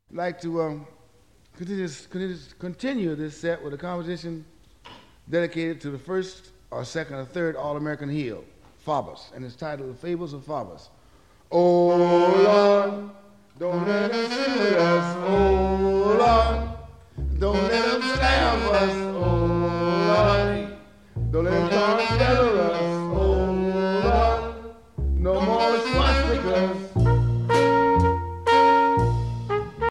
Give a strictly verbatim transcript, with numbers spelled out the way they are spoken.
I'd like to um, continue, this, continue this- continue this set with a composition dedicated to the first or second or third All-American heel, Faubus, and it's titled The Fables of Faubus. Oh Lord, don't let us